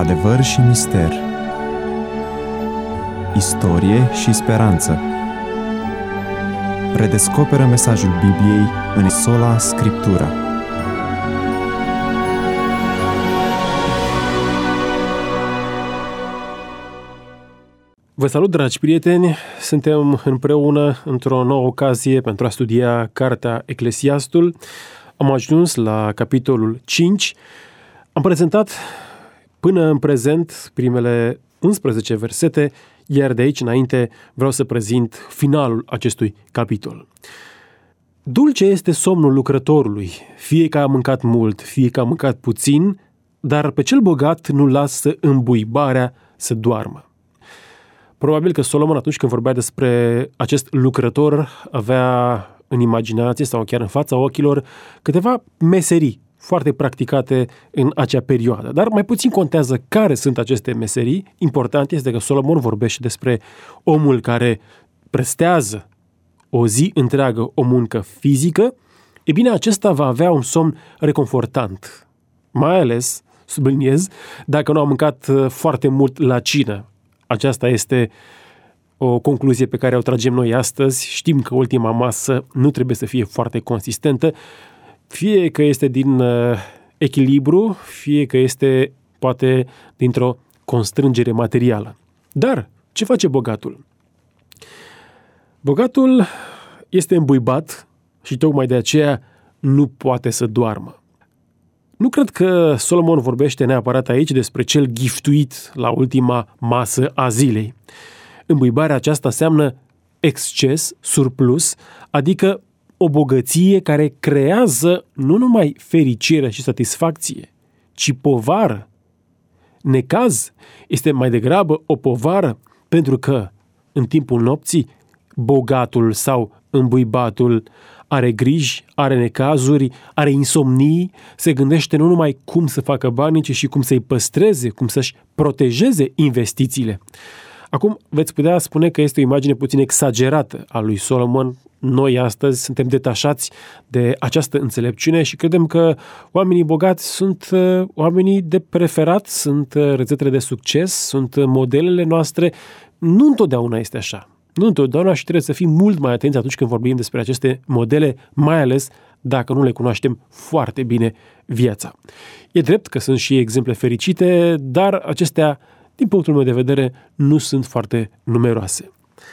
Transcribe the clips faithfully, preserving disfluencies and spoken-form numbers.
Adevăr și mister, istorie și speranță. Redescoperă mesajul Bibliei în sola Scriptura. Vă salut, dragi prieteni! Suntem împreună într-o nouă ocazie pentru a studia cartea Eclesiastul. Am ajuns la capitolul cinci. Am prezentat până în prezent primele unsprezece versete, iar de aici înainte vreau să prezint finalul acestui capitol. Dulce este somnul lucrătorului, fie că a mâncat mult, fie că a mâncat puțin, dar pe cel bogat nu lasă îmbuibarea să doarmă. Probabil că Solomon, atunci când vorbea despre acest lucrător, avea în imaginație sau chiar în fața ochilor câteva meserii foarte practicate în acea perioadă. Dar mai puțin contează care sunt aceste meserii. Important este că Solomon vorbește despre omul care prestează o zi întreagă o muncă fizică. E bine, acesta va avea un somn reconfortant. Mai ales, subliniez, dacă nu a mâncat foarte mult la cină. Aceasta este o concluzie pe care o tragem noi astăzi. Știm că ultima masă nu trebuie să fie foarte consistentă, fie că este din uh, echilibru, fie că este poate dintr-o constrângere materială. Dar ce face bogatul? Bogatul este îmbuibat și tocmai de aceea nu poate să doarmă. Nu cred că Solomon vorbește neapărat aici despre cel giftuit la ultima masă a zilei. Îmbuibarea aceasta înseamnă exces, surplus, adică o bogăție care creează nu numai fericire și satisfacție, ci povară. Necaz este mai degrabă o povară pentru că în timpul nopții bogatul sau îmbuibatul are griji, are necazuri, are insomnii, se gândește nu numai cum să facă banii, ci și cum să-i păstreze, cum să-și protejeze investițiile. Acum, veți putea spune că este o imagine puțin exagerată a lui Solomon. Noi astăzi suntem detașați de această înțelepciune și credem că oamenii bogați sunt uh, oamenii de preferat, sunt uh, rețetele de succes, sunt uh, modelele noastre. Nu întotdeauna este așa. Nu întotdeauna și trebuie să fim mult mai atenți atunci când vorbim despre aceste modele, mai ales dacă nu le cunoaștem foarte bine viața. E drept că sunt și exemple fericite, dar acestea, din punctul meu de vedere, nu sunt foarte numeroase.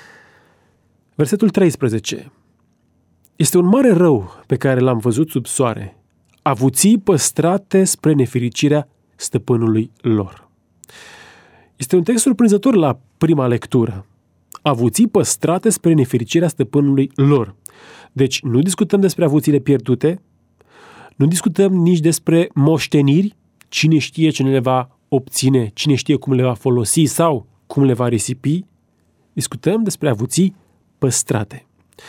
Versetul treisprezece. Este un mare rău pe care l-am văzut sub soare, avuții păstrate spre nefericirea stăpânului lor. Este un text surprinzător la prima lectură. Avuții păstrate spre nefericirea stăpânului lor. Deci nu discutăm despre avuțiile pierdute, nu discutăm nici despre moșteniri, cine știe ce ne le va obține, cine știe cum le va folosi sau cum le va risipi. Discutăm despre avuții păstrate.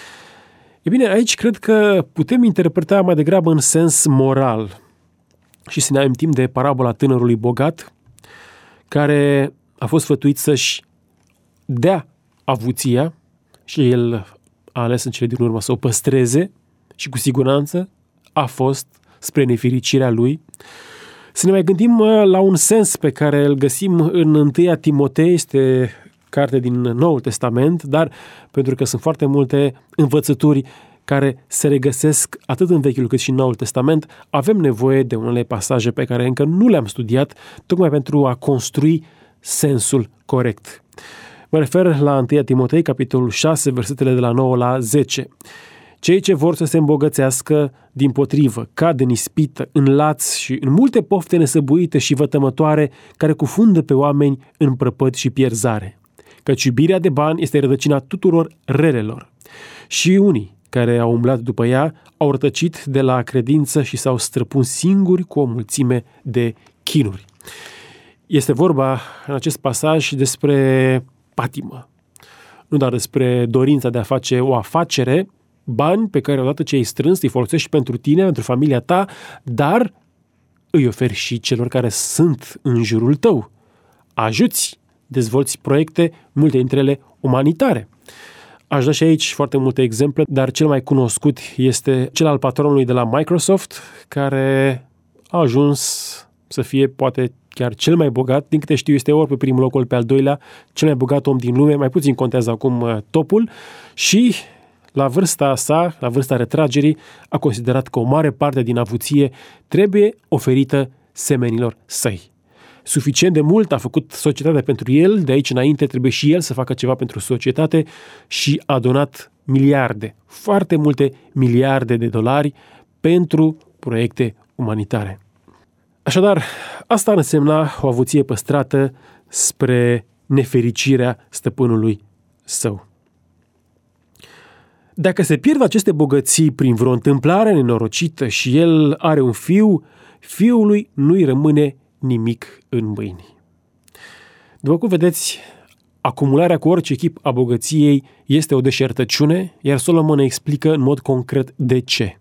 E bine, aici cred că putem interpreta mai degrabă în sens moral și să ne amintim de parabola tânărului bogat care a fost sfătuit să-și dea avuția și el a ales în cele din urmă să o păstreze și cu siguranță a fost spre nefericirea lui. Să ne mai gândim la un sens pe care îl găsim în întâia Timotei, este carte din Noul Testament, dar pentru că sunt foarte multe învățături care se regăsesc atât în Vechiul cât și în Noul Testament, avem nevoie de unele pasaje pe care încă nu le-am studiat, tocmai pentru a construi sensul corect. Mă refer la întâia Timotei, capitolul șase, versetele de la nouă la zece. Cei ce vor să se îmbogățească, dimpotrivă, cad în ispită, în laț și în multe pofte nesăbuite și vătămătoare care cufundă pe oameni în prăpăd și pierzare. Căci iubirea de bani este rădăcina tuturor relelor. Și unii care au umblat după ea au rătăcit de la credință și s-au străpuns singuri cu o mulțime de chinuri. Este vorba în acest pasaj despre patimă. Nu doar despre dorința de a face o afacere, bani pe care odată ce ai strâns îi folosești pentru tine, pentru familia ta, dar îi oferi și celor care sunt în jurul tău. Ajuți, dezvolți proiecte, multe dintre ele umanitare. Aș da și aici foarte multe exemple, dar cel mai cunoscut este cel al patronului de la Microsoft, care a ajuns să fie poate chiar cel mai bogat, din câte știu este ori pe primul loc, ori pe al doilea, cel mai bogat om din lume, mai puțin contează acum topul, și la vârsta sa, la vârsta retragerii, a considerat că o mare parte din avuție trebuie oferită semenilor săi. Suficient de mult a făcut societatea pentru el, de aici înainte trebuie și el să facă ceva pentru societate și a donat miliarde, foarte multe miliarde de dolari pentru proiecte umanitare. Așadar, asta însemna o avuție păstrată spre nefericirea stăpânului său. Dacă se pierd aceste bogății prin vreo întâmplare nenorocită și el are un fiu, fiului nu-i rămâne nimic în mâini. După cum vedeți, acumularea cu orice chip a bogăției este o deșertăciune, iar Solomon ne explică în mod concret de ce.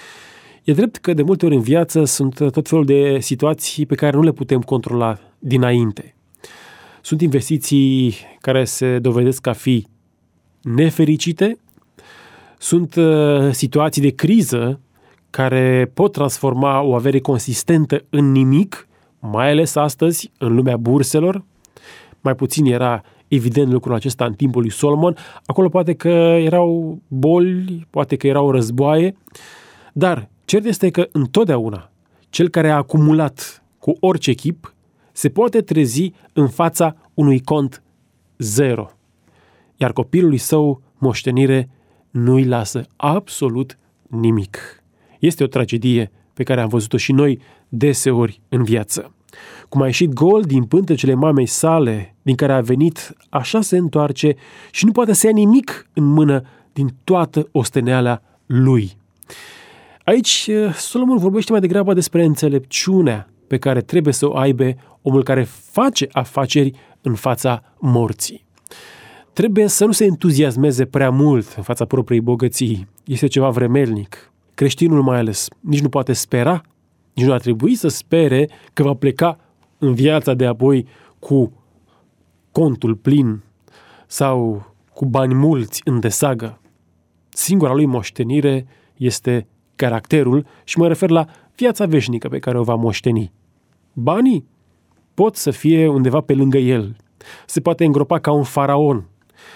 E drept că de multe ori în viață sunt tot felul de situații pe care nu le putem controla dinainte. Sunt investiții care se dovedesc a fi nefericite, sunt uh, situații de criză care pot transforma o avere consistentă în nimic, mai ales astăzi, în lumea burselor. Mai puțin era evident lucrul acesta în timpul lui Solomon. Acolo poate că erau boli, poate că erau războaie, dar cert este că întotdeauna cel care a acumulat cu orice chip se poate trezi în fața unui cont zero, iar copilului său moștenire nu-i lasă absolut nimic. Este o tragedie pe care am văzut-o și noi deseori în viață. Cum a ieșit gol din pântecele mamei sale, din care a venit, așa se întoarce și nu poate să ia nimic în mână din toată osteneala lui. Aici Solomon vorbește mai degrabă despre înțelepciunea pe care trebuie să o aibă omul care face afaceri în fața morții. Trebuie să nu se entuziasmeze prea mult în fața propriei bogății. Este ceva vremelnic. Creștinul mai ales nici nu poate spera, nici nu ar trebui să spere că va pleca în viața de apoi cu contul plin sau cu bani mulți în desagă. Singura lui moștenire este caracterul și mă refer la viața veșnică pe care o va moșteni. Banii pot să fie undeva pe lângă el. Se poate îngropa ca un faraon,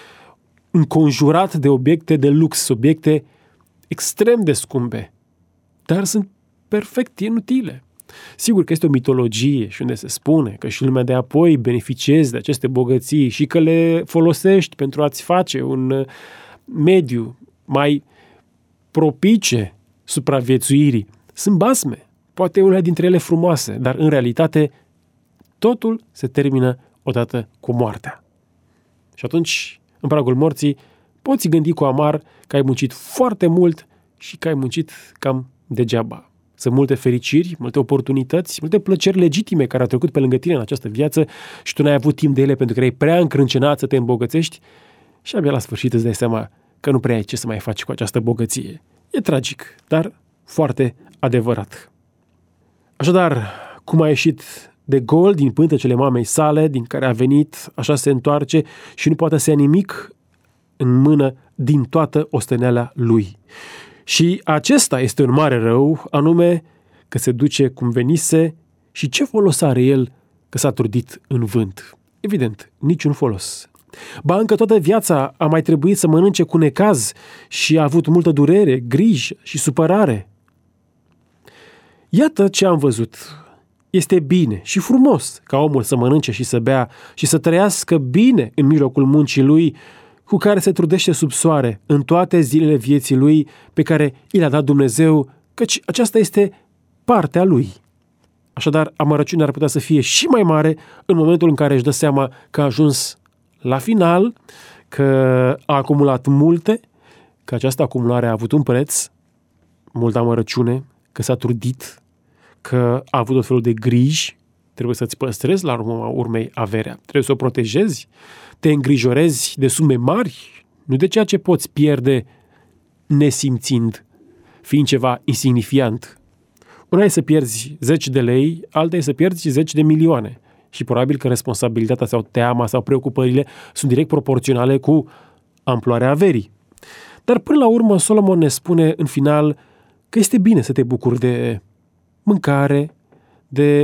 înconjurat de obiecte de lux, obiecte extrem de scumpe, dar sunt perfect inutile. Sigur că este o mitologie și unde se spune că și lumea de apoi beneficiezi de aceste bogății și că le folosești pentru a-ți face un mediu mai propice supraviețuirii. Sunt basme, poate unele dintre ele frumoase, dar în realitate totul se termină odată cu moartea. Și atunci, în pragul morții, poți gândi cu amar că ai muncit foarte mult și că ai muncit cam degeaba. Sunt multe fericiri, multe oportunități, multe plăceri legitime care au trecut pe lângă tine în această viață și tu n-ai avut timp de ele pentru că erai prea încrâncenat să te îmbogățești și abia la sfârșit îți dai seama că nu prea ai ce să mai faci cu această bogăție. E tragic, dar foarte adevărat. Așadar, cum a ieșit de gol din pântecele mamei sale, din care a venit, așa se întoarce și nu poate să ia nimic în mână din toată osteneala lui. Și acesta este un mare rău, anume că se duce cum venise și ce folos are el că s-a trudit în vânt? Evident, niciun folos. Ba încă toată viața a mai trebuit să mănânce cu necaz și a avut multă durere, grijă și supărare. Iată ce am văzut. Este bine și frumos ca omul să mănânce și să bea și să trăiască bine în mijlocul muncii lui cu care se trudește sub soare în toate zilele vieții lui pe care i le-a dat Dumnezeu, căci aceasta este partea lui. Așadar, amărăciunea ar putea să fie și mai mare în momentul în care își dă seama că a ajuns la final, că a acumulat multe, că această acumulare a avut un preț, multă amărăciune, că s-a trudit, că a avut tot felul de griji, trebuie să-ți păstrezi la urma urmei averea, trebuie să o protejezi, te îngrijorezi de sume mari, nu de ceea ce poți pierde nesimțind, fiind ceva insignifiant. Una e să pierzi zeci de lei, alta e să pierzi zeci de milioane. Și probabil că responsabilitatea sau teama sau preocupările sunt direct proporționale cu amploarea averii. Dar până la urmă Solomon ne spune în final că este bine să te bucuri de mâncare, de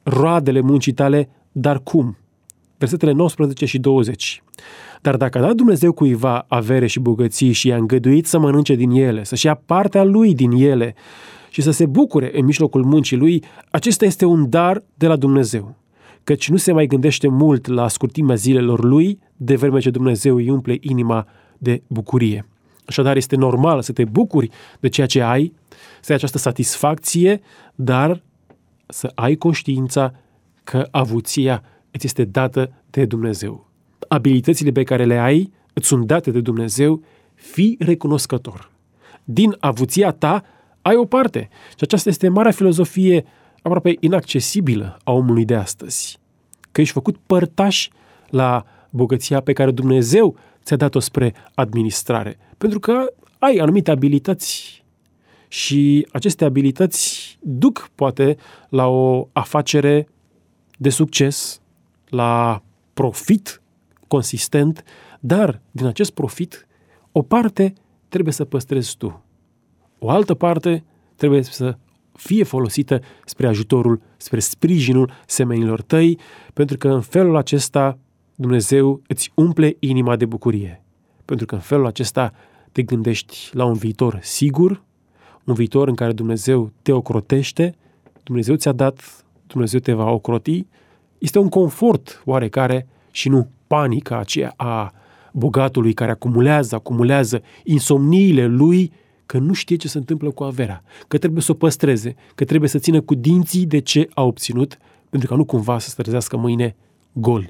roadele muncii tale, dar cum? Versetele nouăsprezece și douăzeci. Dar dacă a dat Dumnezeu cuiva avere și bogății și i-a îngăduit să mănânce din ele, să-și ia partea lui din ele și să se bucure în mijlocul muncii lui, acesta este un dar de la Dumnezeu, căci nu se mai gândește mult la scurtimea zilelor lui, de vreme ce Dumnezeu îi umple inima de bucurie. Așadar, este normal să te bucuri de ceea ce ai, să ai această satisfacție, dar să ai conștiința că avuția îți este dată de Dumnezeu. Abilitățile pe care le ai îți sunt date de Dumnezeu, fii recunoscător. Din avuția ta ai o parte. Și aceasta este marea filozofie aproape inaccesibilă a omului de astăzi. Că ești făcut părtaș la bogăția pe care Dumnezeu ți-a dat-o spre administrare. Pentru că ai anumite abilități și aceste abilități duc poate la o afacere de succes, la profit consistent, dar din acest profit o parte trebuie să păstrezi tu. O altă parte trebuie să fie folosită spre ajutorul, spre sprijinul semenilor tăi, pentru că în felul acesta Dumnezeu îți umple inima de bucurie. Pentru că în felul acesta te gândești la un viitor sigur, un viitor în care Dumnezeu te ocrotește, Dumnezeu ți-a dat, Dumnezeu te va ocroti. Este un confort oarecare și nu panica aceea a bogatului care acumulează, acumulează insomniile lui, că nu știe ce se întâmplă cu averea, că trebuie să o păstreze, că trebuie să țină cu dinții de ce a obținut, pentru că nu cumva să se trezească mâine gol.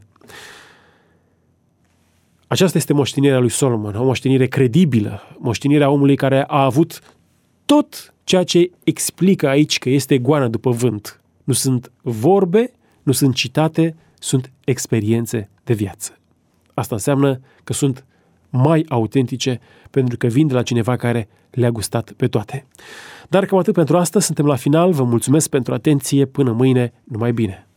Aceasta este moștenirea lui Solomon, o moștenire credibilă, moștenirea omului care a avut tot ceea ce explică aici că este goană după vânt. Nu sunt vorbe, nu sunt citate, sunt experiențe de viață. Asta înseamnă că sunt mai autentice pentru că vin de la cineva care le-a gustat pe toate. Dar cam atât pentru astăzi, suntem la final, vă mulțumesc pentru atenție, până mâine, numai bine!